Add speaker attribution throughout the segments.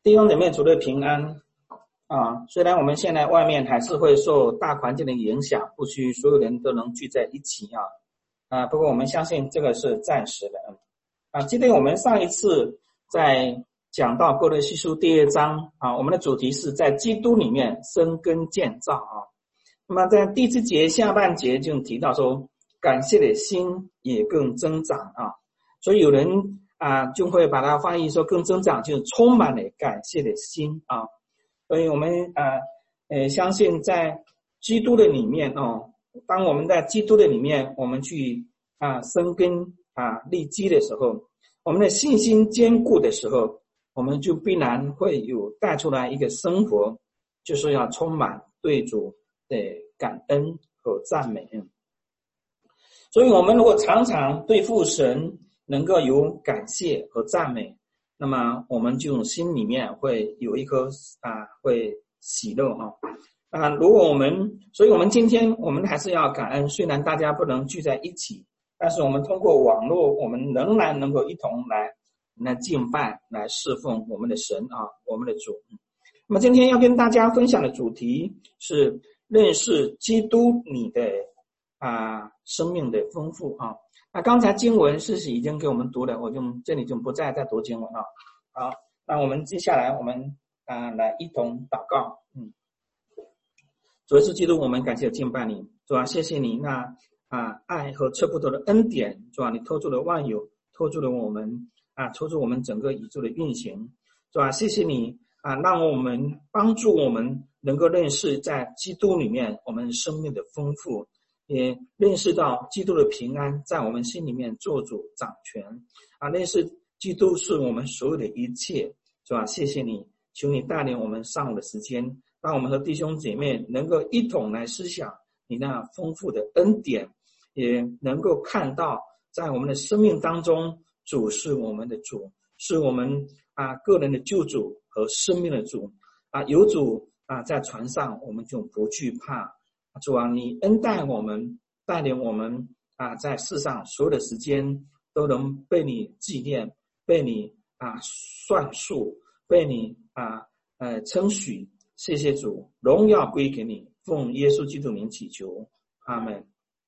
Speaker 1: 弟兄姐妹，主的平安啊！虽然我们现在外面还是会受大环境的影响，不需所有人都能聚在一起不过我们相信这个是暂时的记得我们上一次在讲到哥罗西书第2章我们的主题是在基督里面生根建造那么在第7节下半节就提到说，感谢的心也更增长所以有人就会把它翻译说更增长，就是充满了感谢的心所以我们相信在基督的里面当我们在基督的里面我们去生根立基的时候，我们的信心坚固的时候，我们就必然会有带出来一个生活，就是要充满对主的感恩和赞美。所以我们如果常常对父神能够有感谢和赞美，那么我们就心里面会有一颗会喜乐如果所以我们今天我们还是要感恩，虽然大家不能聚在一起，但是我们通过网络，我们仍然能够一同来敬拜，来侍奉我们的神我们的主。那么今天要跟大家分享的主题是认识基督你的生命的丰富那刚才经文是已经给我们读了，我就这里就不再读经文好，那我们接下来我们来一同祷告。主耶稣基督，我们感谢敬拜你，主谢谢你那爱和测不透的恩典，主你托住了万有，托住了我们托住我们整个宇宙的运行，主谢谢你让我们帮助我们能够认识在基督里面我们生命的丰富，也认识到基督的平安在我们心里面做主掌权认识基督是我们所有的一切，主谢谢你，求你带领我们上午的时间，让我们和弟兄姐妹能够一同来思想你那丰富的恩典，也能够看到在我们的生命当中，主是我们的主，是我们个人的救主和生命的主有主在船上，我们就不惧怕。主你恩待我们，带领我们在世上所有的时间都能被你纪念，被你算数，被你称许。谢谢主，荣耀归给你，奉耶稣基督名祈求，阿们。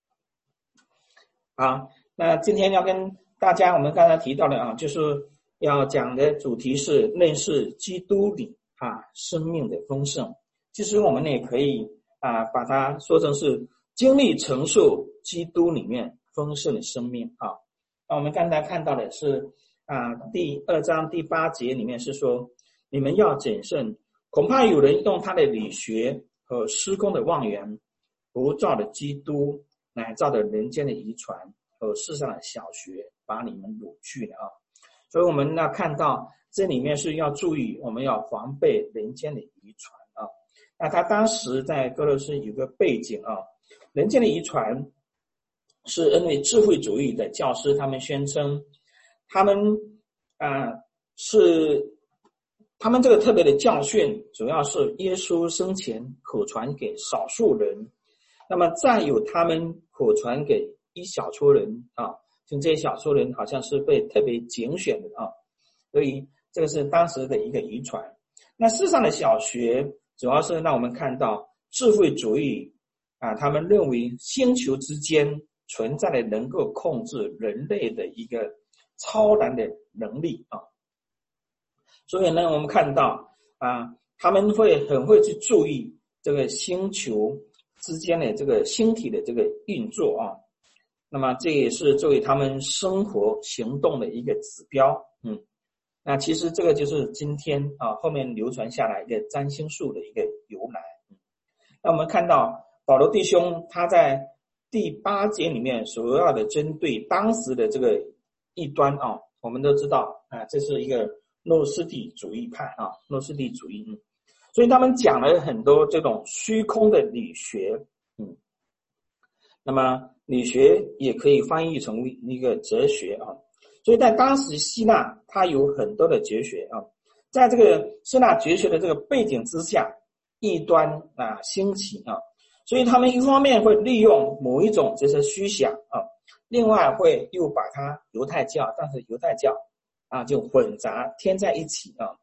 Speaker 1: 好，那今天要跟大家我们刚才提到的就是要讲的主题是认识基督里生命的丰盛。其实我们也可以把它说成是经历承受基督里面丰盛的生命那我们刚才看到的是第2章第8节里面是说，你们要谨慎，恐怕有人用他的理学和施工的妄言，不照着基督，乃照着人间的遗传和世上的小学，把你们掳去了所以我们要看到这里面是要注意，我们要防备人间的遗传那他当时在哥罗斯有个背景人间的遗传是因为智慧主义的教师他们宣称，他们这个特别的教训主要是耶稣生前口传给少数人，那么再有他们口传给一小撮人就这些小撮人好像是被特别拣选的所以这个是当时的一个遗传。那世上的小学主要是让我们看到智慧主义他们认为星球之间存在的能够控制人类的一个超然的能力所以呢我们看到他们会很会去注意这个星球之间的这个星体的这个运作那么这也是作为他们生活行动的一个指标那其实这个就是今天后面流传下来的占星术的一个由来那我们看到保罗弟兄他在第8节里面主要的针对当时的这个异端我们都知道这是一个诺斯底主义派诺斯底主义所以他们讲了很多这种虚空的理学那么理学也可以翻译成一个哲学所以在当时希腊它有很多的哲学在这个希腊哲学的这个背景之下，异端兴起所以他们一方面会利用某一种这些虚想另外会又把它犹太教，但是犹太教就混杂添在一起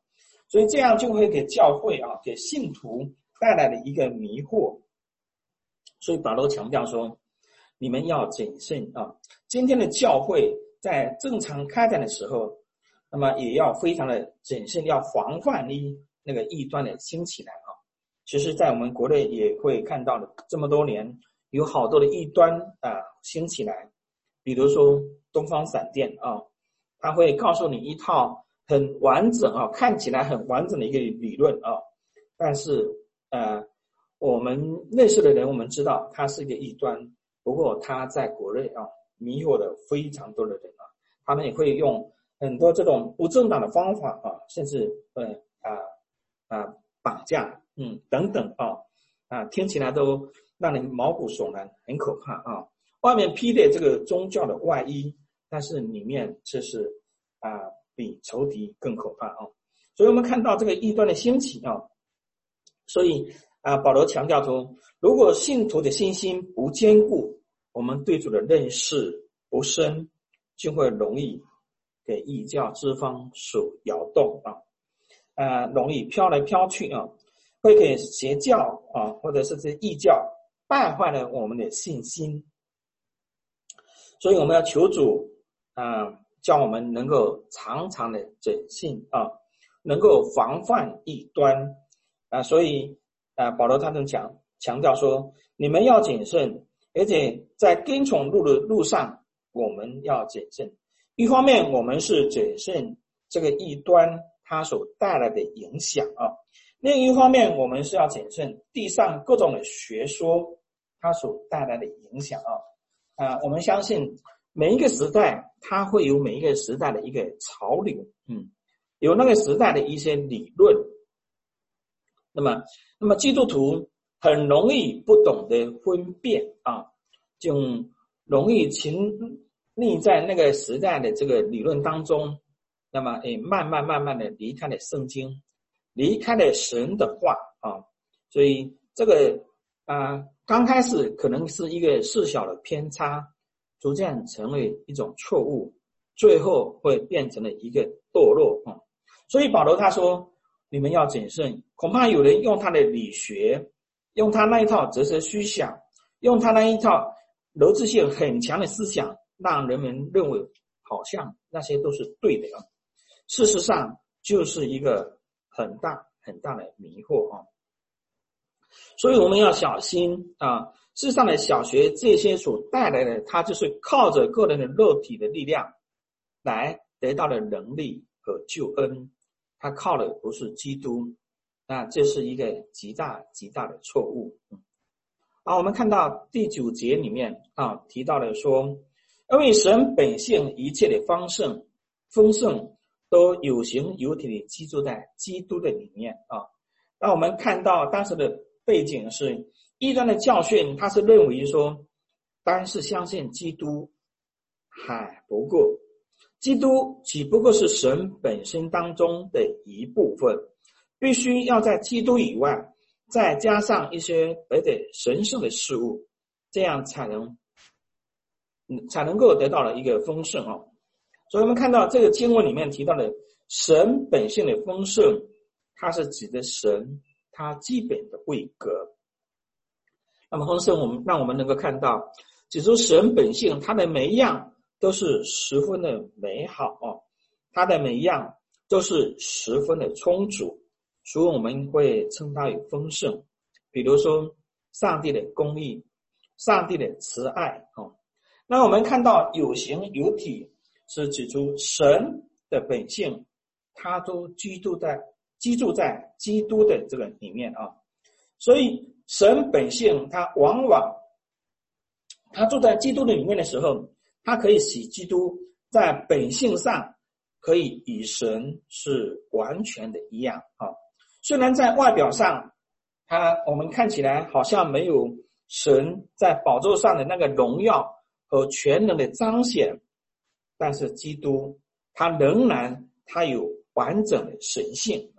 Speaker 1: 所以这样就会给教会给信徒带来了一个迷惑。所以保罗强调说，你们要谨慎今天的教会在正常开展的时候，那么也要非常的谨慎，要防范那个异端的兴起来其实在我们国内也会看到的，这么多年有好多的异端兴起来，比如说东方闪电他会告诉你一套很完整看起来很完整的一个理论但是我们认识的人，我们知道他是一个异端，不过他在国内迷惑了非常多的人他们也会用很多这种不正当的方法甚至绑架等等听起来都让人毛骨悚然，很可怕外面披的这个宗教的外衣，但是里面这是比仇敌更可怕所以我们看到这个异端的兴起所以保罗强调说，如果信徒的信心不坚固，我们对主的认识不深，就会容易给异教之风所摇动容易飘来飘去会给邪教或者是这异教败坏了我们的信心。所以我们要求主叫我们能够常常的谨慎能够防范异端所以保罗他强调说，你们要谨慎，而且在跟从路的路上我们要谨慎。一方面我们是谨慎这个异端它所带来的影响另一方面我们是要谨慎地上各种的学说它所带来的影响我们相信每一个时代它会有每一个时代的一个潮流有那个时代的一些理论，那么基督徒很容易不懂得分辨就容易沉溺在那个时代的这个理论当中，那么慢慢的离开了圣经，离开了神的话所以这个刚开始可能是一个细小的偏差，逐渐成为一种错误，最后会变成了一个堕落所以保罗他说，你们要谨慎，恐怕有人用他的理学，用他那一套哲学思想，用他那一套逻辑性很强的思想，让人们认为好像那些都是对的事实上就是一个很大很大的迷惑所以我们要小心世上的小学这些所带来的，它就是靠着个人的肉体的力量来得到的能力和救恩，它靠的不是基督，那这是一个极大极大的错误我们看到第9节里面提到了说，因为神本性一切的丰盛都有形有体的居住在基督的里面那我们看到当时的背景是异端的教训，他是认为说单是相信基督还不够，基督只不过是神本身当中的一部分，必须要在基督以外再加上一些别的神圣的事物，这样才能够得到了一个丰盛所以我们看到这个经文里面提到的神本性的丰盛，它是指的神它基本的位格。那么丰盛让我们能够看到，指出神本性它的每一样都是十分的美好它的每一样都是十分的充足，所以我们会称它为丰盛。比如说上帝的公义，上帝的慈爱那我们看到有形有体是指出神的本性它都居住在基督的这个里面所以神本性它往往它住在基督的里面的时候，它可以使基督在本性上可以与神是完全的一样虽然在外表上我们看起来好像没有神在宝座上的那个荣耀和全能的彰显，但是基督他仍然他有完整的神性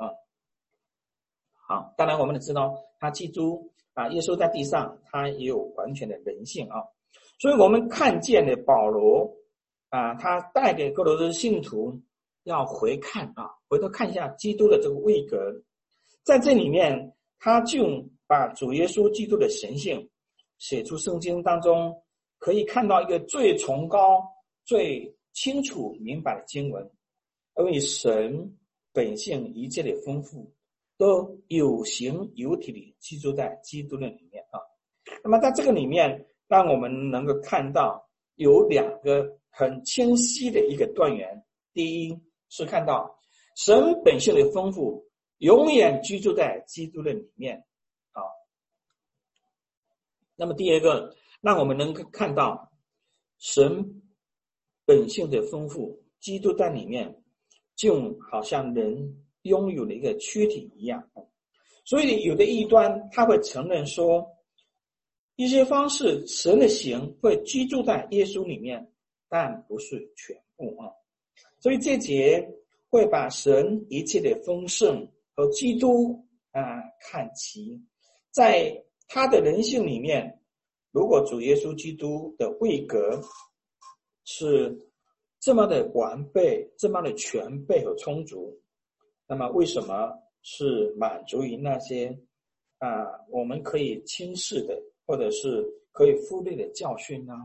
Speaker 1: 当然我们也知道他基督耶稣在地上他也有完全的人性所以我们看见了保罗他带给哥罗斯信徒要回看回头看一下基督的这个位格，在这里面他就把主耶稣基督的神性写出圣经当中，可以看到一个最崇高最清楚明白的经文，因为神本性一切的丰富都有形有体的居住在基督的里面啊。那么在这个里面让我们能够看到有两个很清晰的一个断言。第一是看到神本性的丰富永远居住在基督的里面啊。那么第二个让我们能够看到神本性的丰富基督在里面就好像人拥有了一个躯体一样。所以有的异端他会承认说一些方式神的形会居住在耶稣里面，但不是全部啊。所以这节会把神一切的丰盛和基督看齐，在他的人性里面，如果主耶稣基督的位格是这么的完备，这么的全备和充足，那么为什么是满足于那些我们可以轻视的或者是可以忽略的教训呢？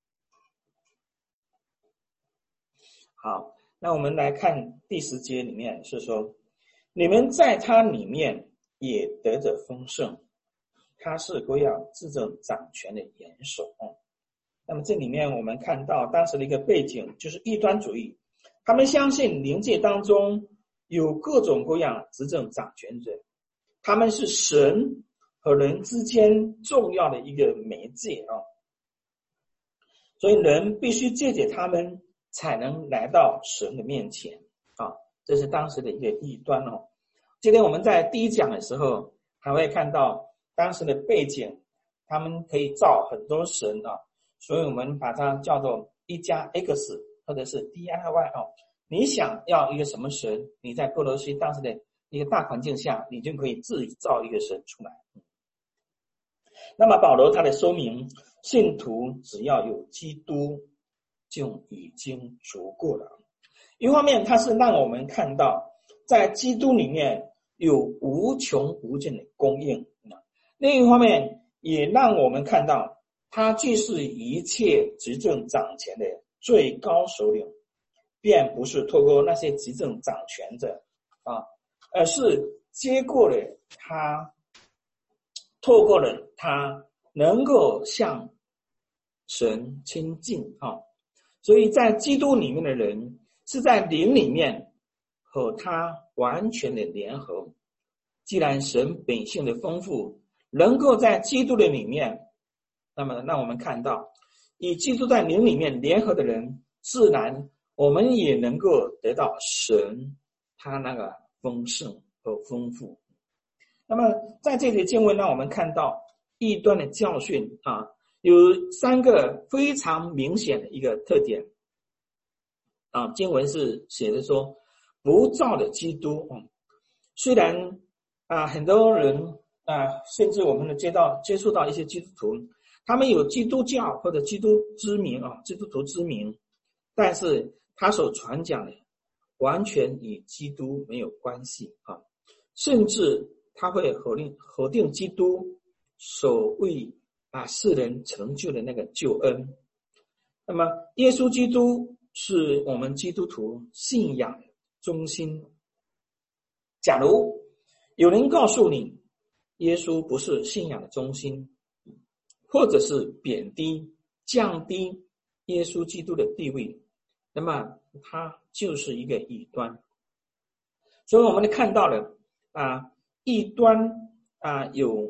Speaker 1: 好，那我们来看第10节里面是说，你们在他里面也得着丰盛，他是各样至正掌权的元首。那么这里面我们看到当时的一个背景就是异端主义，他们相信灵界当中有各种各样执政掌权者，他们是神和人之间重要的一个媒介啊，所以人必须借着他们才能来到神的面前啊，这是当时的一个异端哦。今天我们在第一讲的时候还会看到当时的背景，他们可以造很多神啊，所以我们把它叫做一加 X 或者是 DIY 哦。你想要一个什么神，你在哥罗西当时的一个大环境下，你就可以自己造一个神出来。那么保罗他的说明，信徒只要有基督就已经足够了。一方面他是让我们看到在基督里面有无穷无尽的供应，另一方面也让我们看到他既是一切执政掌权的最高首领，便不是透过那些执政掌权者而是接过了他，透过了他能够向神亲近所以在基督里面的人是在灵里面和他完全的联合。既然神本性的丰富能够在基督的里面，那么让我们看到以基督在灵里面联合的人，自然我们也能够得到神他那个丰盛和丰富。那么在这里经文让我们看到异端的教训有3个非常明显的一个特点经文是写的说不照的基督虽然很多人甚至我们接触到一些基督徒，他们有基督教或者基督之名基督徒之名，但是他所传讲的完全与基督没有关系甚至他会否定基督所为世人成就的那个救恩。那么耶稣基督是我们基督徒信仰的中心。假如有人告诉你耶稣不是信仰的中心，或者是贬低降低耶稣基督的地位，那么他就是一个异端。所以我们看到了异端有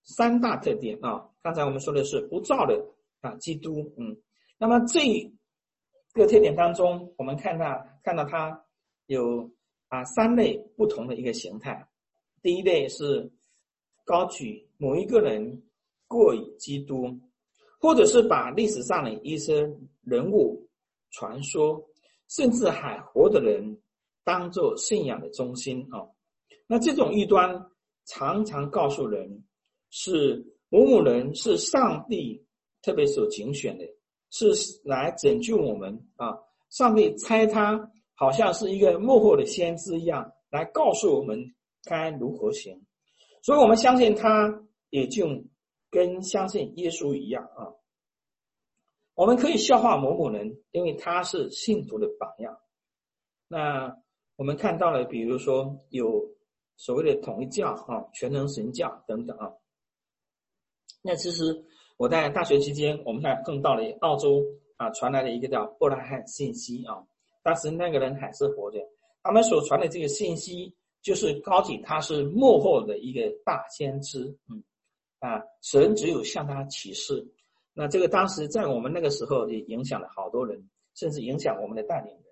Speaker 1: 3大特点刚才我们说的是不照的基督那么这个特点当中，我们看到它有3类不同的一个形态。第一类是高举某一个人过于基督，或者是把历史上的一些人物传说甚至还活的人当作信仰的中心那这种异端常常告诉人是某某人是上帝特别所拣选的，是来拯救我们上帝差他好像是一个幕后的先知一样，来告诉我们该如何行。所以我们相信他，也就跟相信耶稣一样啊。我们可以效法某某人，因为他是信徒的榜样。那我们看到了，比如说有所谓的统一教啊、全能神教等等啊。那其实我在大学期间，我们还碰到了澳洲传来的一个叫伯拉罕信息啊。当时那个人还是活着，他们所传的这个信息就是高举他是幕后的一个大先知，神只有向他启示。那这个当时在我们那个时候也影响了好多人，甚至影响我们的带领人。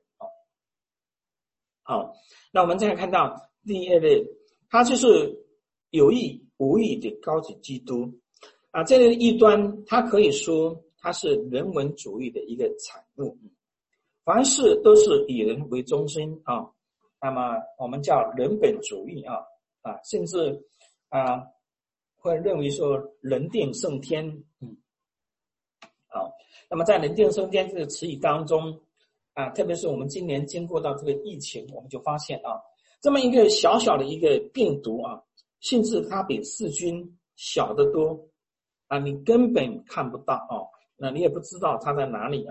Speaker 1: 好，那我们再来看到第二类，他就是有意无意的高举基督这类异端，他可以说他是人文主义的一个产物，凡事都是以人为中心啊。那么我们叫人本主义甚至会认为说人定胜天。好，那么在人定胜天这个词语当中特别是我们今年经过到这个疫情，我们就发现这么一个小小的一个病毒甚至它比细菌小得多你根本看不到那你也不知道它在哪里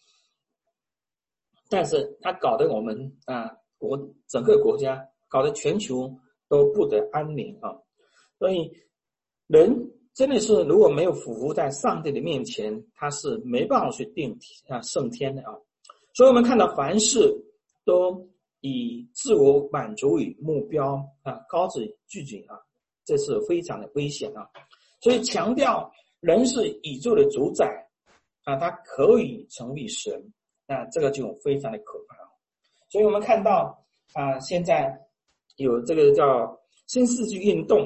Speaker 1: 但是它搞得我们整个国家，搞得全球都不得安宁所以人真的是如果没有俯伏在上帝的面前，他是没办法去定胜天的所以我们看到凡事都以自我满足为目标高举拒绝这是非常的危险所以强调人是宇宙的主宰他可以成为神，那这个就非常的可怕所以我们看到现在有这个叫新世纪运动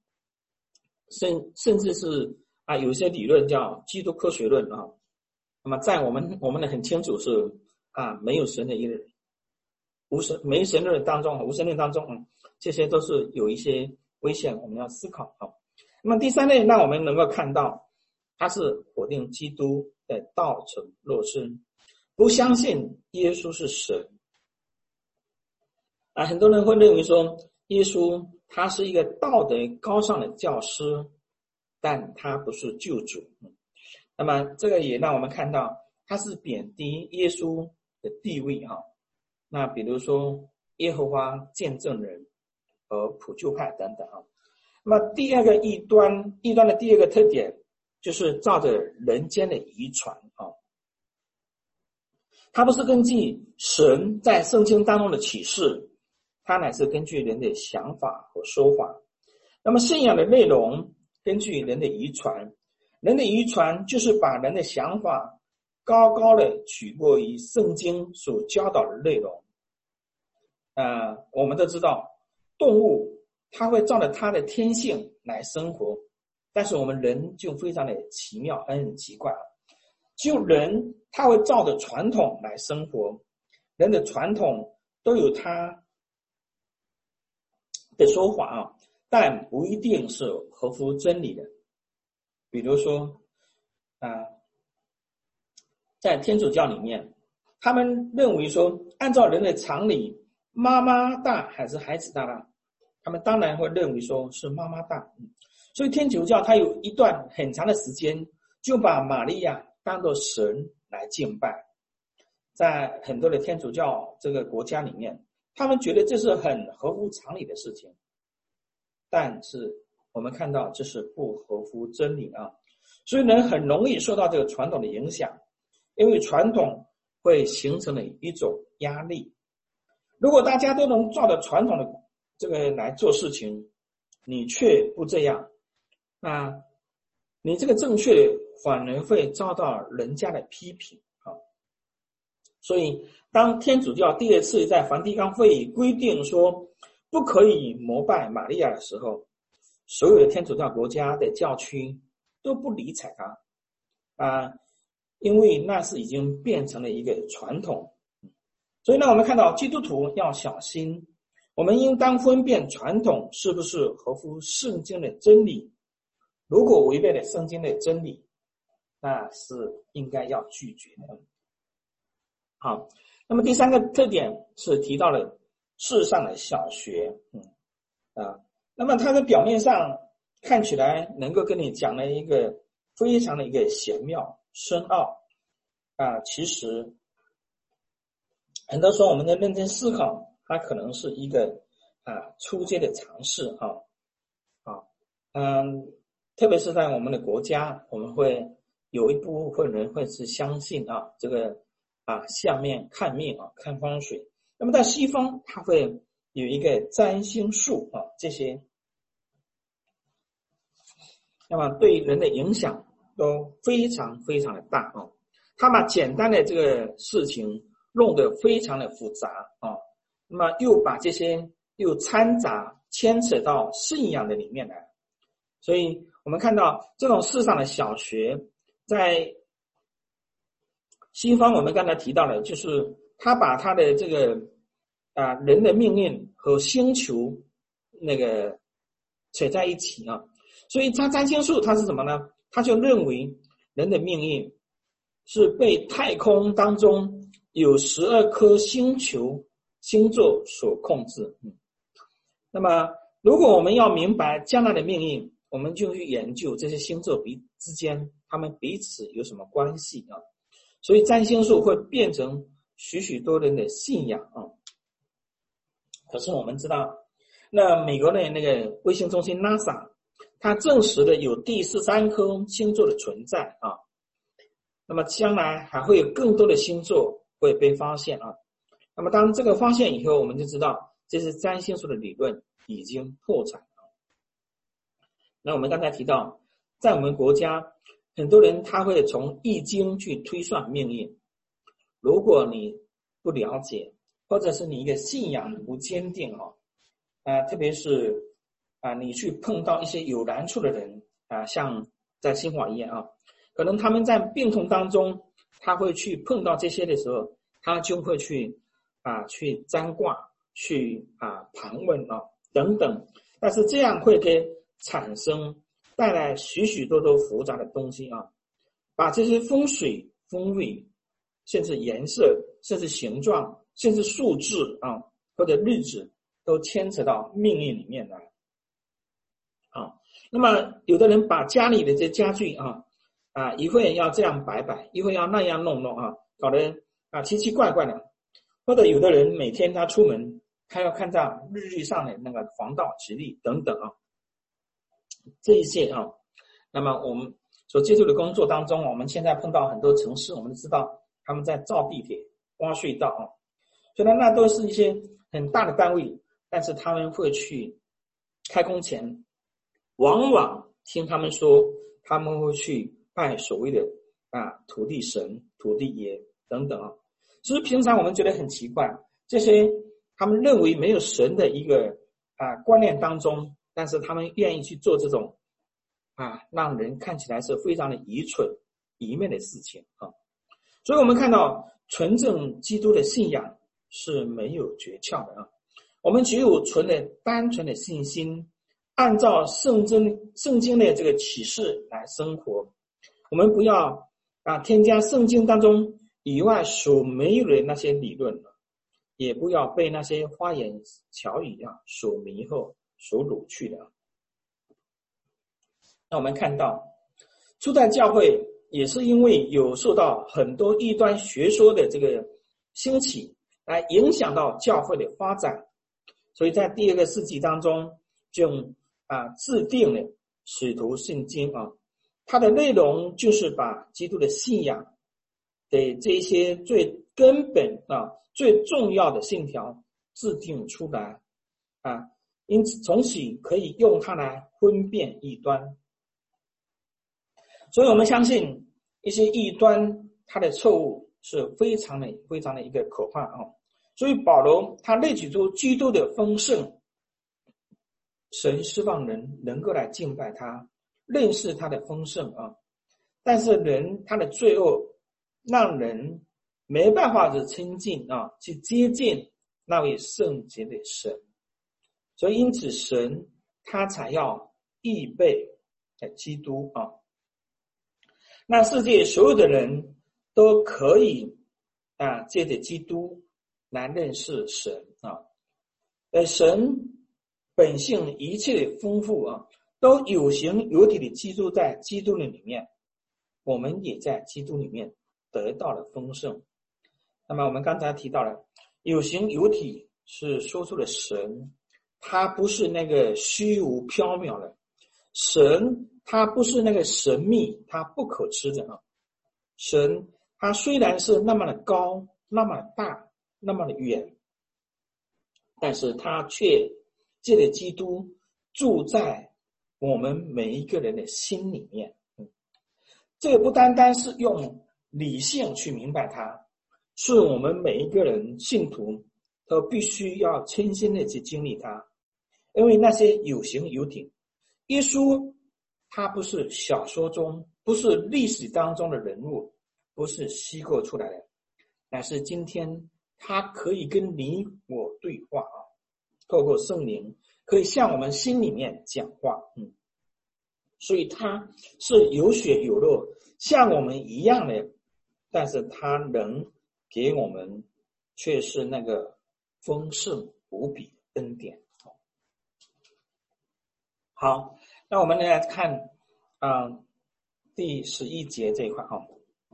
Speaker 1: 甚至是有些理论叫基督科学论那么在我们的很清楚是没有神的一个人，没神论当中无神论当中这些都是有一些危险，我们要思考那么第三类，让我们能够看到他是否定基督的道成肉身，不相信耶稣是神很多人会认为说耶稣他是一个道德高尚的教师，但他不是救主那么这个也让我们看到他是贬低耶稣的地位那比如说耶和华见证人和普救派等等那么第二个异端的第二个特点就是照着人间的遗传它不是根据神在圣经当中的启示，它乃是根据人的想法和说法。那么信仰的内容根据人的遗传，人的遗传就是把人的想法高高的取过于圣经所教导的内容我们都知道动物它会照着它的天性来生活，但是我们人就非常的奇妙很奇怪就人他会照着传统来生活，人的传统都有他的说法但不一定是合乎真理的。比如说在天主教里面，他们认为说按照人的常理，妈妈大还是孩子大呢？他们当然会认为说是妈妈大所以天主教它有一段很长的时间就把玛利亚当作神来敬拜。在很多的天主教这个国家里面，他们觉得这是很合乎常理的事情，但是我们看到这是不合乎真理所以人很容易受到这个传统的影响，因为传统会形成了一种压力。如果大家都能照着传统的这个来做事情，你却不这样你这个正确反而会遭到人家的批评所以当天主教第二次在梵蒂冈会议规定说不可以膜拜玛利亚的时候，所有的天主教国家的教区都不理睬他因为那是已经变成了一个传统。所以呢，我们看到基督徒要小心，我们应当分辨传统是不是合乎圣经的真理，如果违背了圣经的真理，那是应该要拒绝的好， 那么第三个特点是提到了世上的小学，那么它的表面上看起来能够跟你讲了一个非常的一个玄妙深奥其实很多时候我们的认真思考，它可能是一个初阶的尝试特别是在我们的国家，我们会有一部分人会是相信这个相面看命看风水。那么在西方，它会有一个占星术这些，那么对人的影响都非常非常的大他把简单的这个事情弄得非常的复杂那么又把这些又掺杂牵扯到信仰的里面来，所以我们看到这种世上的小学，在西方我们刚才提到的，就是他把他的这个人的命运和星球那个扯在一起所以他占星术他是什么呢？他就认为人的命运是被太空当中有12颗星球星座所控制那么如果我们要明白将来的命运，我们就去研究这些星座之间他们彼此有什么关系所以占星术会变成许许多人的信仰可是我们知道，那美国的那个卫星中心 NASA， 它证实了有第13颗星座的存在那么将来还会有更多的星座会被发现那么当这个发现以后，我们就知道这是占星术的理论已经破产那我们刚才提到，在我们国家，很多人他会从易经去推算命运。如果你不了解，或者是你一个信仰不坚定特别是你去碰到一些有难处的人像在新华医院可能他们在病痛当中，他会去碰到这些的时候，他就会去占卦，去盘问等等，但是这样会带来许许多多复杂的东西把这些风水风味，甚至颜色，甚至形状，甚至数字或者日子都牵扯到命运里面来那么有的人把家里的这家具一会要这样摆，一会要那样弄搞得奇奇怪怪的，或者有的人每天他出门，他要看到日历上的那个黄道吉利等等这一些那么我们所接触的工作当中，我们现在碰到很多城市，我们知道他们在造地铁、挖隧道虽然那都是一些很大的单位，但是他们会去开工前，往往听他们说他们会去拜所谓的土地神、土地爷等等其实平常我们觉得很奇怪，这些他们认为没有神的一个观念当中，但是他们愿意去做这种让人看起来是非常的愚蠢愚昧的事情所以我们看到纯正基督的信仰是没有诀窍的我们只有单纯的信心，按照圣经的这个启示来生活。我们不要添加圣经当中以外所没有的那些理论，也不要被那些花言巧语所迷惑、所掳去的。那我们看到初代教会也是因为有受到很多异端学说的这个兴起，来影响到教会的发展，所以在第2个世纪当中就制定了使徒信经它的内容就是把基督的信仰的这些最根本最重要的信条制定出来因此从此可以用它来分辨异端。所以我们相信一些异端它的错误是非常的一个可怕所以保罗他列举出基督的丰盛，神希望人能够来敬拜他，认识他的丰盛但是人他的罪恶让人没办法去亲近去接近那位圣洁的神，所以因此神他才要预备基督那世界所有的人都可以借着基督来认识神啊。神本性一切的丰富啊，都有形有体的居住在基督的里面，我们也在基督里面得到了丰盛。那么我们刚才提到了有形有体，是说出了神，他不是那个虚无缥缈的神，他不是那个神秘，他不可知的啊。神他虽然是那么的高，那么的大，那么的远，但是他却借着基督住在我们每一个人的心里面。这个不单单是用理性去明白它，是我们每一个人信徒都必须要亲身的去经历它。因为那些有形有体，耶稣他不是小说中，不是历史当中的人物，不是虚构出来的，乃是今天他可以跟你我对话啊，透过圣灵可以向我们心里面讲话。所以他是有血有肉，像我们一样的，但是他能给我们却是那个丰盛无比的恩典。好，那我们来看第11节这一块啊。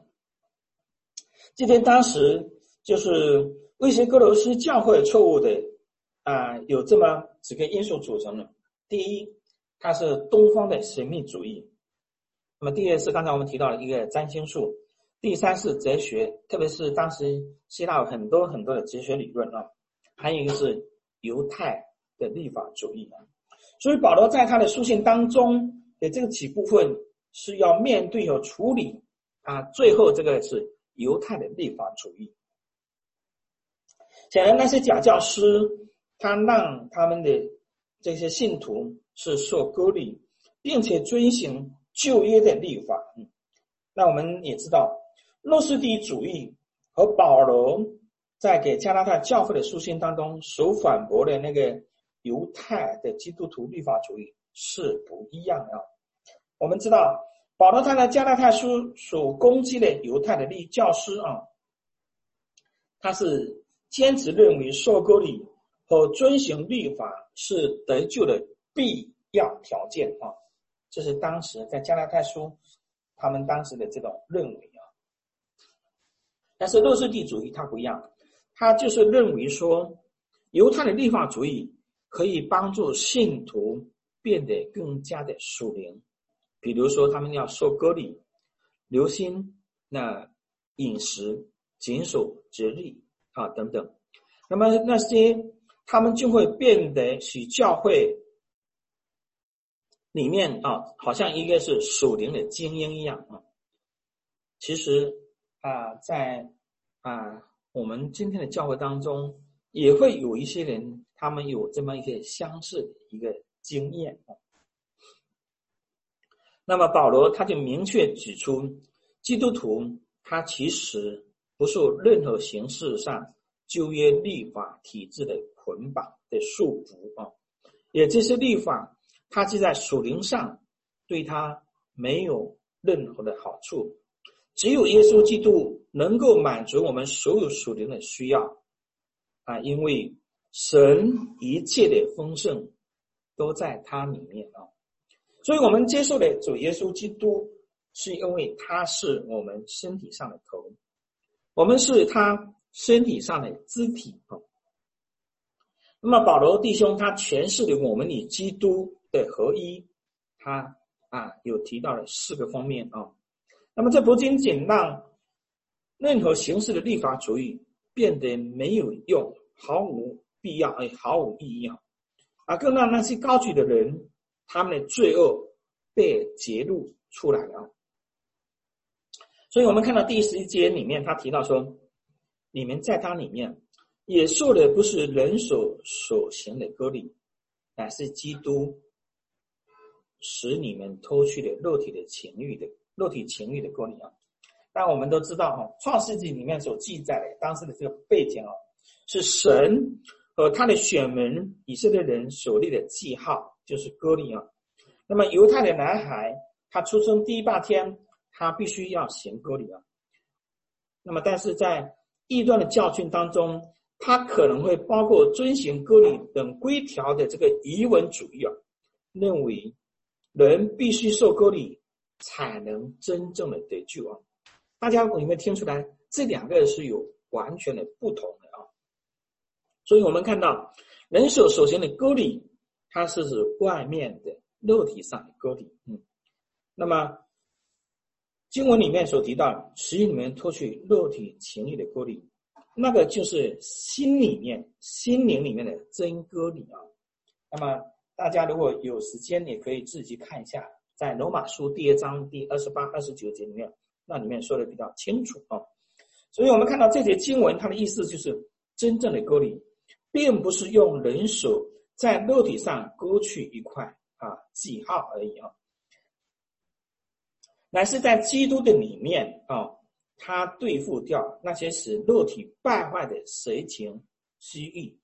Speaker 1: 这边当时就是威胁哥罗斯教会错误的有这么几个因素组成的。第一，它是东方的神秘主义。那么第二是刚才我们提到的一个占星术。第三是哲学，特别是当时希腊有很多很多的哲学理论啊。还有一个是犹太的律法主义啊。所以保罗在他的书信当中的这个几部分是要面对和处理最后这个是犹太的律法主义。显然那些假教师他让他们的这些信徒是受割礼，并且遵行旧约的律法。那我们也知道诺斯底主义和保罗在给加拉太教会的书信当中所反驳的那个犹太的基督徒律法主义是不一样的。我们知道保罗他在加拉太书所攻击的犹太的教师他是坚持认为受割礼和遵行律法是得救的必要条件这是当时在加拉太书他们当时的这种认为但是诺斯底主义他不一样，他就是认为说犹太的律法主义可以帮助信徒变得更加的属灵，比如说他们要受割礼，留心饮食，谨守节日等等。那么那些他们就会变得使教会里面好像一个是属灵的精英一样其实在我们今天的教会当中也会有一些人，他们有这么一些相似的一个经验那么保罗他就明确指出，基督徒他其实不受任何形式上旧约律法体制的捆绑的束缚也就是律法他既在属灵上对他没有任何的好处，只有耶稣基督能够满足我们所有属灵的需要因为神一切的丰盛都在他里面所以我们接受的主耶稣基督是因为他是我们身体上的头，我们是他身体上的肢体那么保罗弟兄他诠释了我们与基督的合一，他有提到了4个方面那么这不仅仅让任何形式的律法主义变得没有用，毫无必要毫无意义更让那些高举的人他们的罪恶被揭露出来了所以我们看到第11节里面他提到说，你们在他里面也受的不是人所行的割礼，乃是基督使你们脱去了肉体情欲的割礼但我们都知道创世纪里面所记载的当时的这个背景是神和他的选民以色列人所立的记号，就是割礼那么犹太的男孩他出生第8天他必须要行割礼那么但是在异端的教训当中，它可能会包括遵行割礼等规条的这个遗文主义认为人必须受割礼才能真正的得救大家有没有听出来？这两个是有完全的不同的所以我们看到人首先的割礼，它是指外面的肉体上的割礼。那么经文里面所提到使你们脱去肉体情欲的割礼，那个就是心灵里面的真割礼那么大家如果有时间也可以自己看一下，在罗马书第2章第28、29节里面，那里面说的比较清楚所以我们看到这节经文，它的意思就是真正的割礼并不是用人手在肉体上割去一块记号而已乃是在基督的里面他对付掉那些使肉体败坏的邪情私欲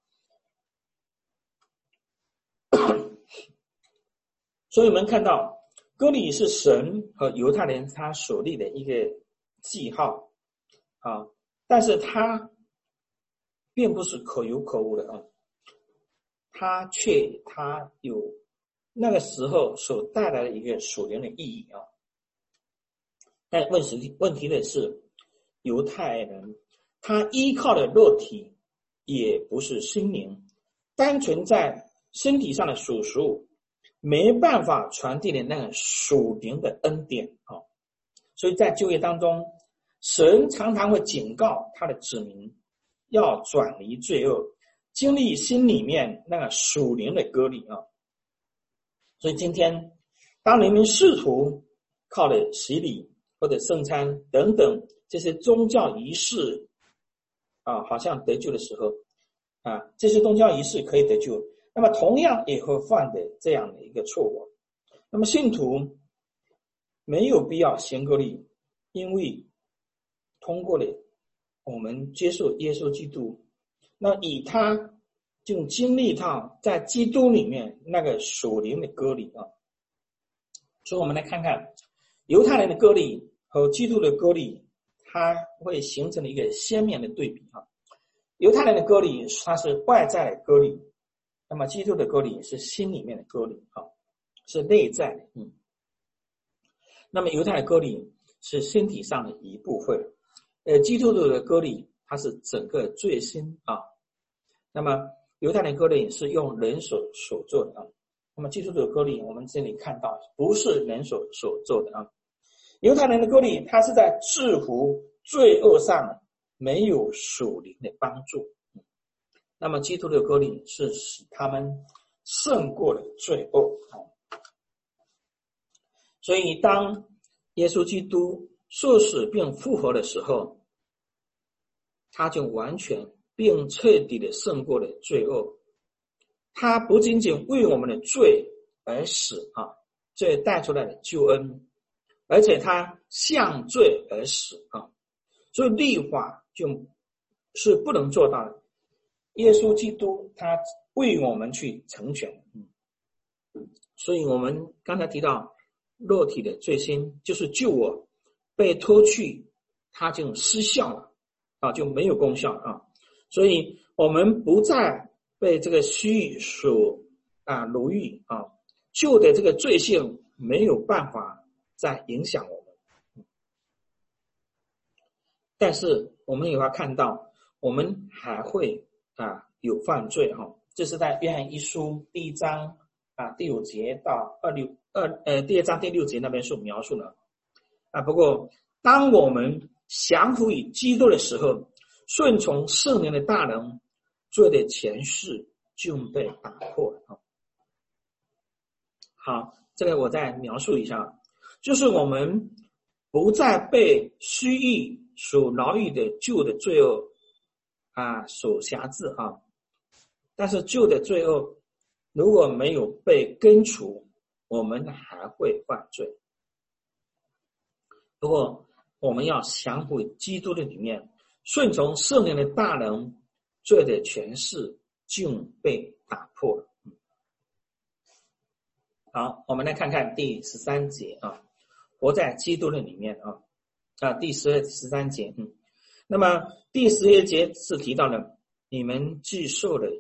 Speaker 1: 所以我们看到割礼是神和犹太人他所立的一个记号但是他并不是可有可无的他有那个时候所带来的一个属灵的意义但问题的是，犹太人他依靠的肉体也不是心灵，单纯在身体上的属属没办法传递的那个属灵的恩典所以在旧约当中，神常常会警告他的子民要转离罪恶，经历心里面那个属灵的割礼所以今天当人们试图靠着洗礼或者圣餐等等这些宗教仪式好像得救的时候这些宗教仪式可以得救，那么同样也会犯的这样的一个错误。那么信徒没有必要行割礼，因为通过了我们接受耶稣基督，那以他就经历他在基督里面那个属灵的割礼所以我们来看看犹太人的割礼和基督的割礼，它会形成了一个鲜明的对比犹太人的割礼它是外在的割礼，那么基督的割礼是心里面的割礼是内在的那么犹太的割礼是身体上的一部分基督的割礼它是整个罪心那么犹太人割礼是用人手所做的那么基督的割礼我们这里看到不是人手所做的犹太人的割礼它是在制服罪恶上没有属灵的帮助，那么基督的割礼是使他们胜过了罪恶所以当耶稣基督受死并复活的时候，他就完全并彻底的胜过了罪恶，他不仅仅为我们的罪而死这带出来的救恩，而且他向罪而死所以律法就是不能做到的，耶稣基督他为我们去成全所以我们刚才提到肉体的罪心就是救我被脱去，它就失效了就没有功效所以我们不再被这个虚欲所奴役旧的这个罪性没有办法再影响我们但是我们也要看到我们还会有犯罪这是在约翰一书第1章第5节到第2章第6节那边所描述的不过当我们降服于基督的时候，顺从圣灵的大能，罪的权势就被打破了好，这个我再描述一下，就是我们不再被虚欲所劳役的旧的罪恶所辖制但是旧的罪恶如果没有被根除，我们还会犯罪。不过我们要降服基督的里面，顺从圣灵的大能，罪的权势就被打破了好，我们来看看第13节活在基督的里面第12、13节那么第11节是提到了你们既受是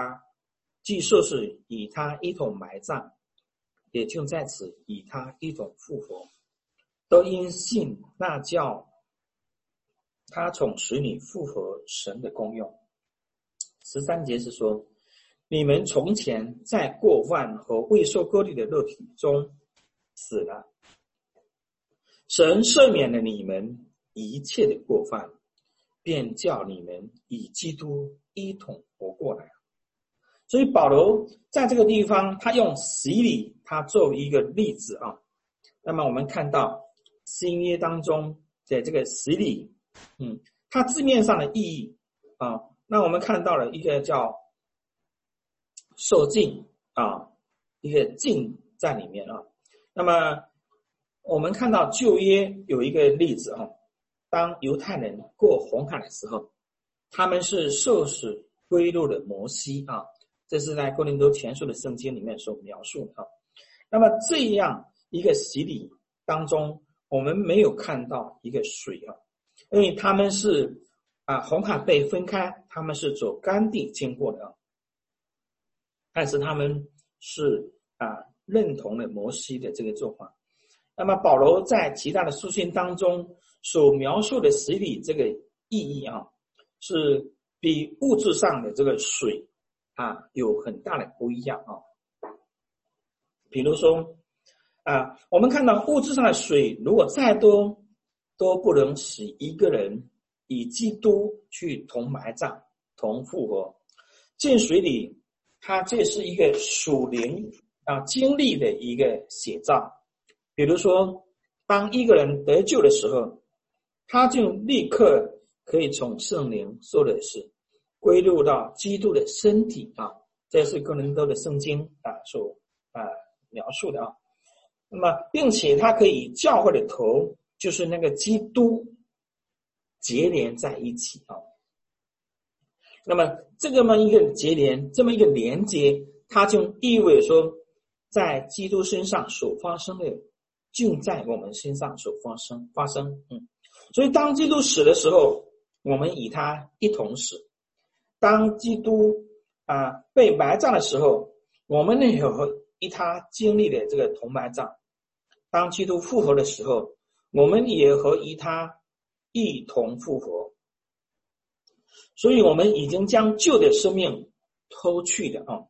Speaker 1: 以他一同埋葬，也就在此以他一同复活，都因信那叫他从死里复活神的功用。13节是说，你们从前在过犯和未受割礼的肉体中死了，神赦免了你们一切的过犯，便叫你们与基督一同活过来。所以保罗在这个地方，他用洗礼他作为一个例子啊。那么我们看到新约当中的这个洗礼，它字面上的意义啊，那我们看到了一个叫受浸啊，一个浸在里面啊。那么我们看到旧约有一个例子啊，当犹太人过红海的时候，他们是受死归入的摩西啊，这是在哥林多前书的圣经里面所描述的啊。那么这样一个洗礼当中，我们没有看到一个水啊，因为他们是红海被分开，他们是走干地经过的啊，但是他们是认同了摩西的这个做法。那么保罗在其他的书信当中所描述的洗礼这个意义啊，是比物质上的这个水有很大的不一样啊。比如说我们看到物质上的水如果再多都不能使一个人以基督去同埋葬同复活。进水里它这是一个属灵经历的一个写照。比如说当一个人得救的时候，他就立刻可以从圣灵说的是归入到基督的身体啊，这是哥林多的圣经所描述的啊。那么并且他可以教会的头就是那个基督结连在一起啊。那么这么一个结连，这么一个连接，它就意味着说在基督身上所发生的就在我们身上所发生。所以当基督死的时候，我们与他一同死。当基督被埋葬的时候，我们也和与他经历了这个同埋葬。当基督复活的时候，我们也和与他一同复活。所以我们已经将旧的生命脱去了啊。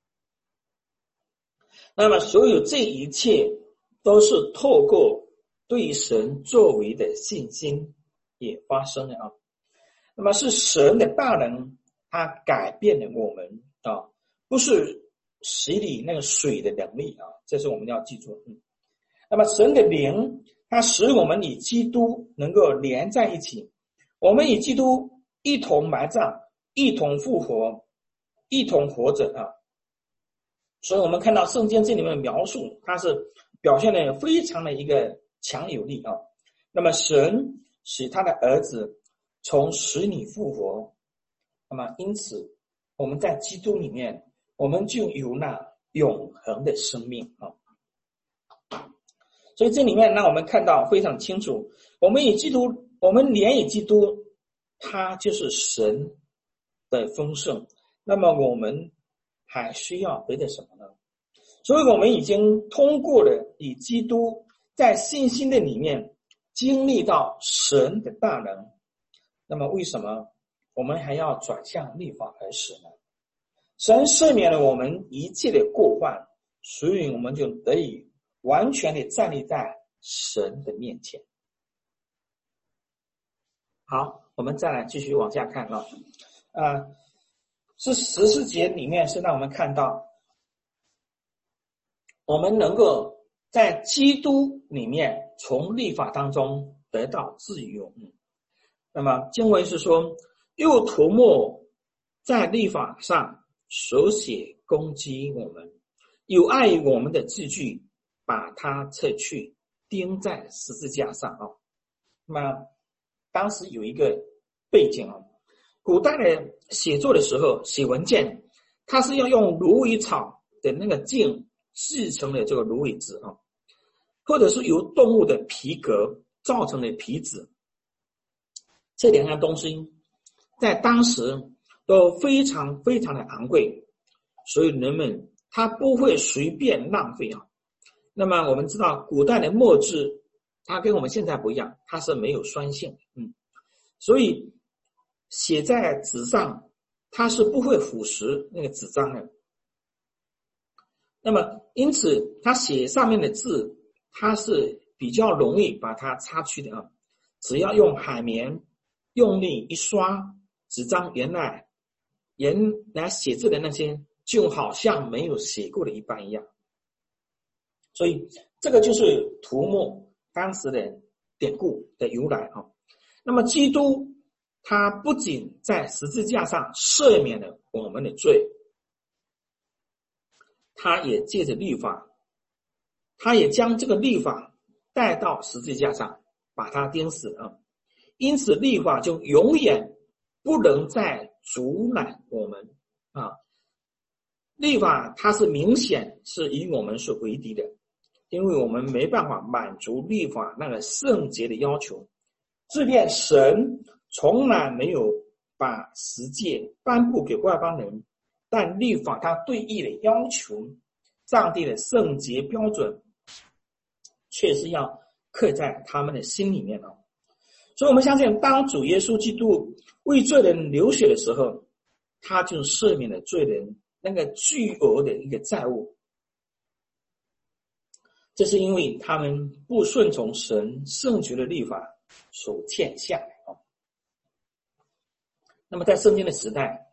Speaker 1: 那么所有这一切都是透过对神作为的信心也发生了啊。那么是神的大能它改变了我们啊，不是洗礼那个水的能力啊，这是我们要记住。那么神的灵它使我们与基督能够连在一起，我们与基督一同埋葬，一同复活，一同活着啊。所以我们看到圣经这里面的描述，它是表现的非常的一个强有力啊。那么神使他的儿子从死里复活，那么因此我们在基督里面，我们就有那永恒的生命啊。所以这里面让我们看到非常清楚，我们连与基督，他就是神的丰盛。那么我们还需要别的什么呢？所以我们已经通过了与基督在信心的里面经历到神的大能，那么为什么我们还要转向律法而死呢？神赦免了我们一切的过犯，所以我们就得以完全的站立在神的面前。好，我们再来继续往下看是14节里面是让我们看到我们能够在基督里面从律法当中得到自由。那么经文是说，又涂抹在律法上手写攻击我们，有碍于我们的字句，把它撤去，钉在十字架上啊。那么当时有一个背景啊，古代的写作的时候，写文件，它是要用芦苇草的那个茎制成的这个芦苇纸啊，或者是由动物的皮革造成的皮纸。 这两样东西在当时都非常非常的昂贵，所以人们他不会随便浪费啊。那么我们知道古代的墨汁它跟我们现在不一样，它是没有酸性，所以写在纸上它是不会腐蚀那个纸张的。那么因此它写上面的字它是比较容易把它擦去的啊，只要用海绵用力一刷，纸张原来写字的那些就好像没有写过的一般一样。所以这个就是涂抹当时的典故的由来啊。那么基督他不仅在十字架上赦免了我们的罪，他也借着律法，他也将这个律法带到十字架上，把它钉死啊。因此律法就永远不能再阻拦我们啊。律法它是明显是与我们所为敌的，因为我们没办法满足律法那个圣洁的要求。即便神从来没有把十诫颁布给外邦人，但律法它对义的要求，上帝的圣洁标准确实要刻在他们的心里面了。所以我们相信当主耶稣基督为罪人流血的时候，他就赦免了罪人那个巨额的一个债务，这是因为他们不顺从神圣洁的律法所欠下的。那么在圣经的时代，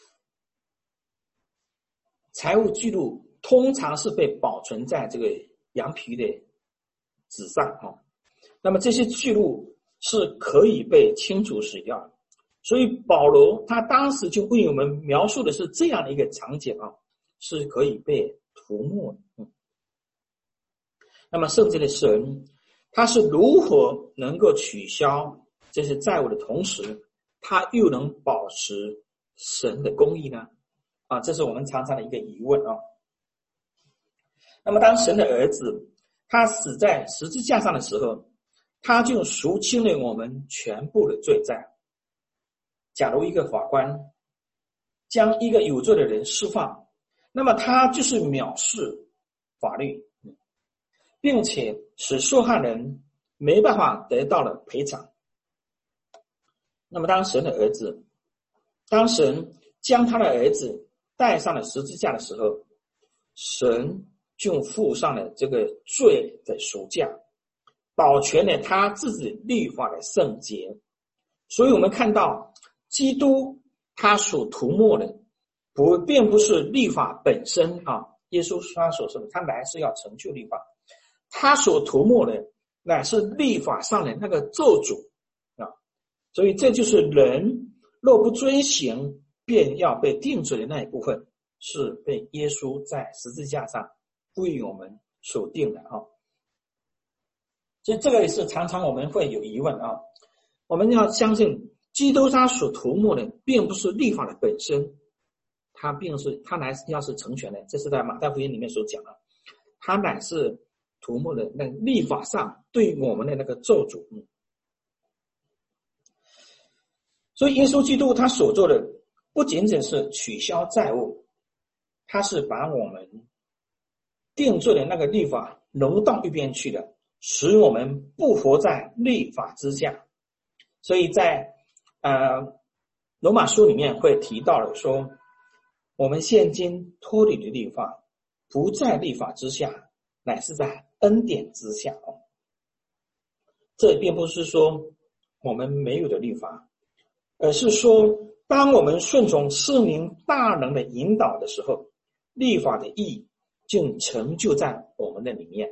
Speaker 1: 财务记录通常是被保存在这个羊皮的纸上，那么这些记录是可以被清除洗掉的。所以保罗他当时就为我们描述的是这样的一个场景是可以被涂抹的。那么圣洁的神他是如何能够取消这些债务的同时，他又能保持神的公义呢？这是我们常常的一个疑问。那么当神的儿子他死在十字架上的时候，他就赎清了我们全部的罪债。假如一个法官将一个有罪的人释放，那么他就是藐视法律，并且使受害人没办法得到了赔偿。那么当神的儿子，当神将他的儿子带上了十字架的时候，神就付上了这个罪的赎价，保全了他自己律法的圣洁。所以我们看到基督他所涂抹的并不是律法本身耶稣他所说的他来是要成就律法，他所涂抹的乃是律法上的那个咒诅所以这就是人若不遵行便要被定罪的那一部分，是被耶稣在十字架上为我们所定的所以这个也是常常我们会有疑问我们要相信基督他所涂抹的并不是律法的本身，他乃是要是成全的，这是在马太福音里面所讲的，他乃是涂抹的那律法上对我们的那个咒诅。所以耶稣基督他所做的不仅仅是取消债务，他是把我们定罪的那个律法挪到一边去的，使我们不活在律法之下。所以在罗马书里面会提到了说，我们现今脱离了律法，不在律法之下，乃是在恩典之下这并不是说我们没有的律法，而是说当我们顺从圣灵大能的引导的时候，律法的义就成就在我们的里面。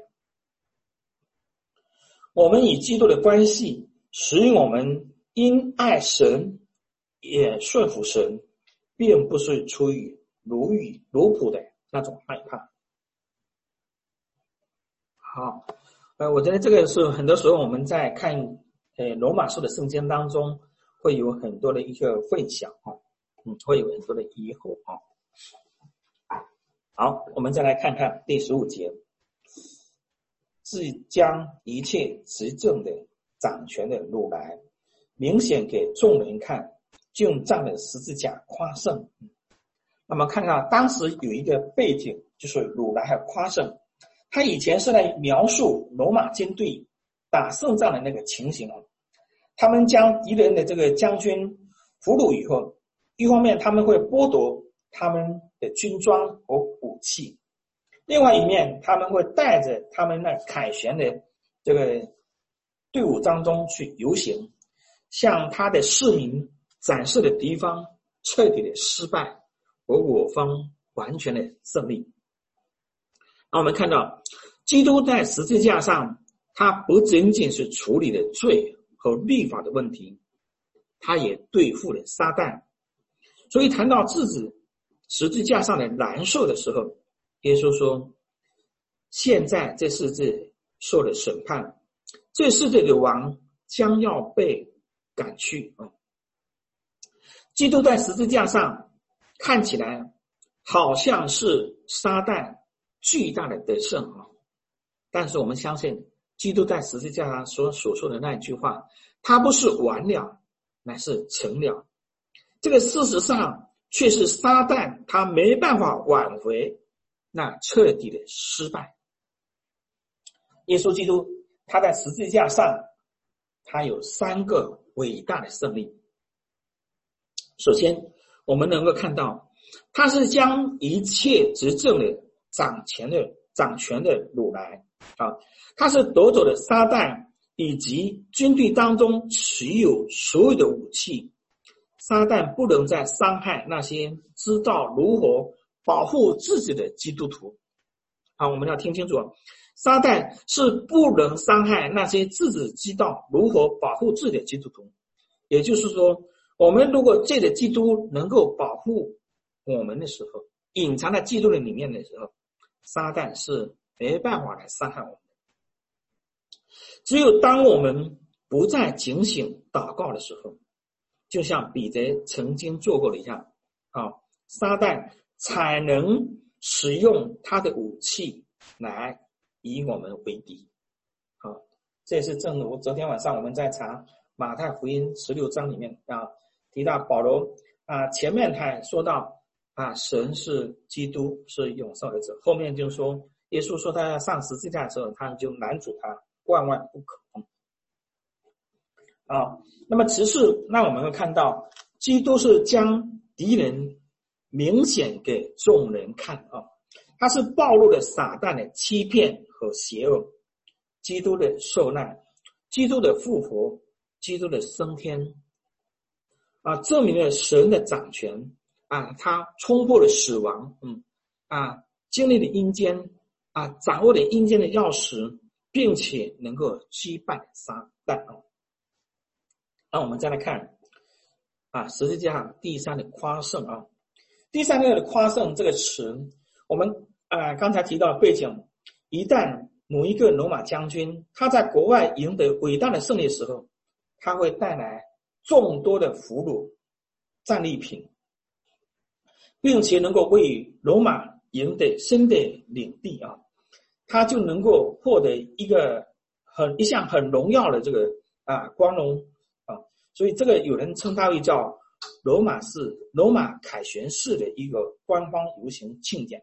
Speaker 1: 我们与基督的关系使我们因爱神也顺服神，并不是出于奴仆的那种害怕。好，我觉得这个是很多时候我们在看罗马书的圣经当中会有很多的一个分享会有很多的疑惑好，我们再来看看第15节，自将一切执政的掌权的掳来， 明显给众人看，就用这样的十字架夸胜。那么看到当时有一个背景，就是鲁来还有夸胜，他以前是来描述罗马军队打胜仗的那个情形。他们将敌人的这个将军俘虏以后，一方面他们会剥夺他们的军装和武器，另外一面他们会带着他们那凯旋的这个队伍当中去游行，向他的市民展示的敌方彻底的失败和我方完全的胜利。那我们看到基督在十字架上，他不仅仅是处理了罪和律法的问题，他也对付了撒旦。所以谈到制止十字架上的难受的时候，耶稣说，现在这世界受了审判，这世界的王将要被赶去。基督在十字架上看起来好像是撒旦巨大的得胜，但是我们相信基督在十字架上所说的那一句话，他不是完了，乃是成了。这个事实上却是撒旦他没办法挽回那彻底的失败。耶稣基督他在十字架上，他有3个伟大的胜利。首先我们能够看到，他是将一切执政的掌权的掳来，他是夺走了撒旦以及军队当中持有所有的武器，撒旦不能再伤害那些知道如何保护自己的基督徒。我们要听清楚，撒旦是不能伤害那些自己知道如何保护自己的基督徒。也就是说，我们如果借着基督能够保护我们的时候，隐藏在基督的里面的时候，撒旦是没办法来伤害我们。只有当我们不再警醒祷告的时候，就像彼得曾经做过的一样，撒旦才能使用他的武器来以我们为敌。这是正如昨天晚上我们在查马太福音16章里面提到保罗前面他说到神是基督，是永生的者，后面就说耶稣说他要上十字架的时候，他就拦阻他万万不可。那么其次，那我们会看到基督是将敌人明显给众人看，他是暴露了撒旦的欺骗和邪恶，基督的受难，基督的复活，基督的升天，证明了神的掌权，他冲破了死亡，经历了阴间，掌握了阴间的钥匙，并且能够击败撒旦。那我们再来看十字架上第3的夸胜。第3个的夸胜这个词，我们刚才提到的背景，一旦某一个罗马将军他在国外赢得伟大的胜利的时候，他会带来众多的俘虏战利品，并且能够为罗马赢得新的领地，他就能够获得一项很荣耀的这个光荣。所以这个有人称它为叫罗马凯旋式的一个官方游行庆典。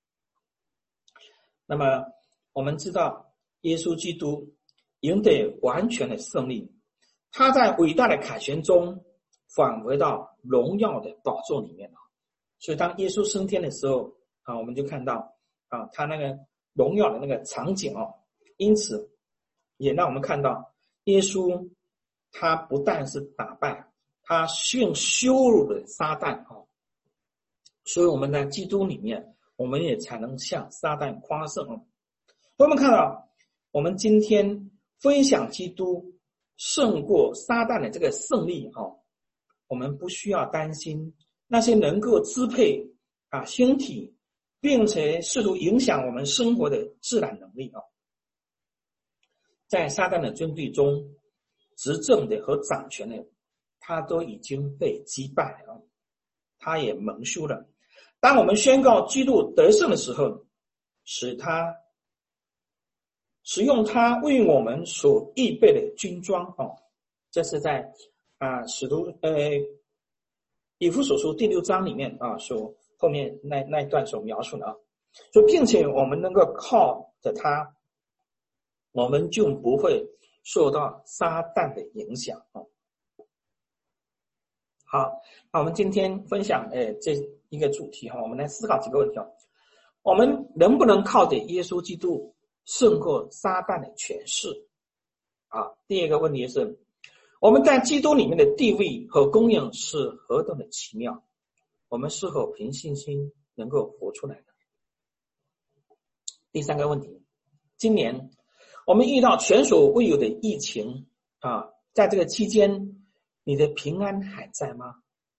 Speaker 1: 那么我们知道耶稣基督赢得完全的胜利，他在伟大的凯旋中返回到荣耀的宝座里面。所以当耶稣升天的时候我们就看到他那个荣耀的那个场景。因此也让我们看到耶稣他不但是打败，他羞辱了撒旦。所以我们在基督里面，我们也才能向撒旦夸胜。我们看到我们今天分享基督胜过撒旦的这个胜利，我们不需要担心那些能够支配身体并且试图影响我们生活的自然能力。在撒旦的军队中，执政的和掌权的他都已经被击败了，他也蒙羞了。当我们宣告基督得胜的时候，使用他为我们所预备的军装。这是在使徒以弗所书第6章里面所后面那一段所描述的所以并且我们能够靠着它，我们就不会受到撒旦的影响好，那我们今天分享这一个主题我们来思考几个问题我们能不能靠着耶稣基督胜过撒旦的权势第二个问题是，我们在基督里面的地位和供应是何等的奇妙，我们是否凭信心能够活出来呢？第三个问题，今年我们遇到前所未有的疫情在这个期间你的平安还在吗？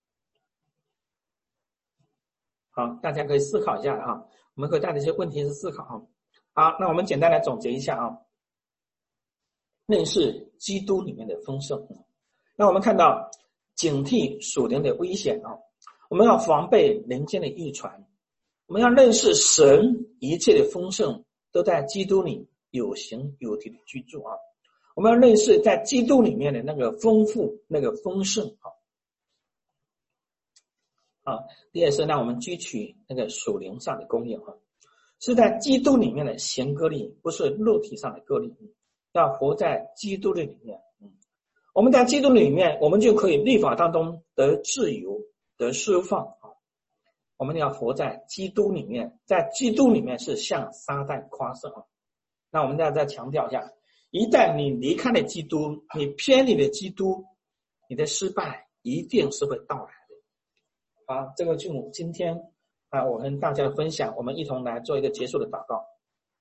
Speaker 1: 好，大家可以思考一下我们可以带着一些问题是思考好，那我们简单来总结一下认识基督里面的丰盛那我们看到警惕属灵的危险我们要防备人间的异传，我们要认识神一切的丰盛都在基督里有形有体的居住我们要认识在基督里面的那个丰富那个丰盛第二是让我们汲取那个属灵上的供应是在基督里面的行割礼，不是肉体上的割礼，要活在基督的里面我们在基督里面，我们就可以律法当中得自由得释放我们要活在基督里面，在基督里面是向撒旦夸胜那我们再强调一下，一旦你离开了基督，你偏离了基督，你的失败一定是会到来的好，这个就今天我跟大家分享，我们一同来做一个结束的祷告。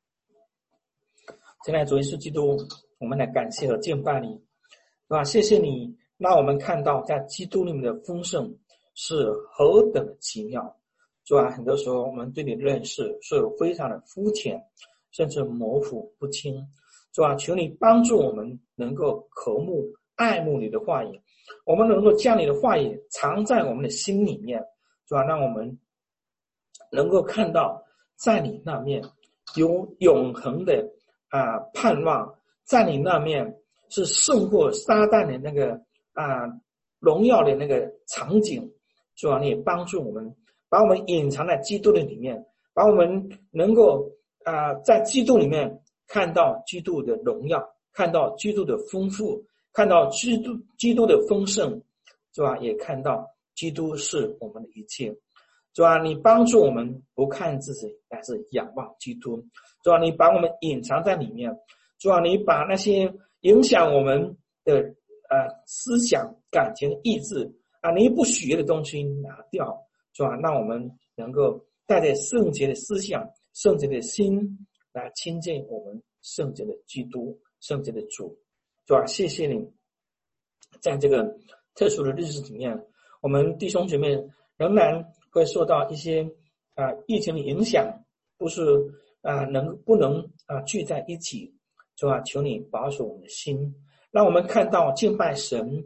Speaker 1: 现在主耶稣基督，我们来感谢和敬拜你谢谢你让我们看到在基督里面的丰盛是何等的奇妙很多时候我们对你的认识是非常的肤浅，甚至模糊不清求你帮助我们能够渴慕爱慕你的话语，我们能够将你的话语藏在我们的心里面让我们能够看到在你那面有永恒的盼望，在你那面是胜过撒旦的那个荣耀的那个场景你也帮助我们把我们隐藏在基督的里面，把我们能够在基督里面看到基督的荣耀，看到基督的丰富，看到基督的丰盛也看到基督是我们的一切你帮助我们不看自己，但是仰望基督你把我们隐藏在里面你把那些影响我们的思想感情意志你不喜悦的东西拿掉让我们能够带着圣洁的思想圣洁的心来亲近我们圣洁的基督圣洁的主谢谢你在这个特殊的日子里面，我们弟兄姐妹仍然会受到一些疫情的影响，不是不能聚在一起求你保守我们的心，让我们看到敬拜神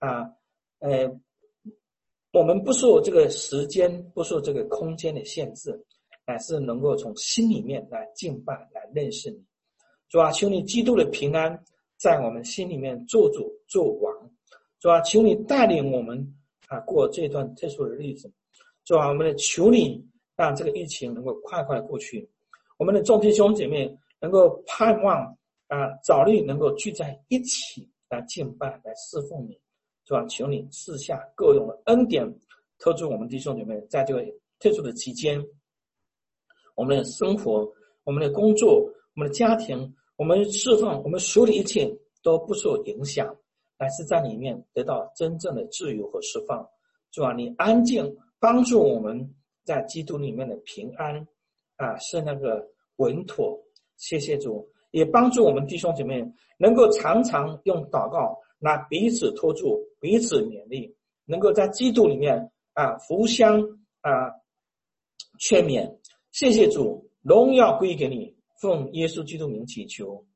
Speaker 1: 我们不受这个时间不受这个空间的限制，乃是能够从心里面来敬拜来认识你求你基督的平安在我们心里面做主做王求你带领我们过这段特殊的日子我们求你让这个疫情能够快快过去，我们的众弟兄姐妹能够盼望早日能够聚在一起来敬拜来侍奉你求你赐下各种的恩典，特助我们弟兄姐妹在这个特殊的期间，我们的生活我们的工作我们的家庭我们侍奉我们所有的一切都不受影响，乃是在里面得到真正的自由和释放你安静帮助我们在基督里面的平安是那个稳妥，谢谢主，也帮助我们弟兄姐妹能够常常用祷告来彼此托住彼此勉励，能够在基督里面互相劝勉，谢谢主，荣耀归给你，奉耶稣基督名祈求，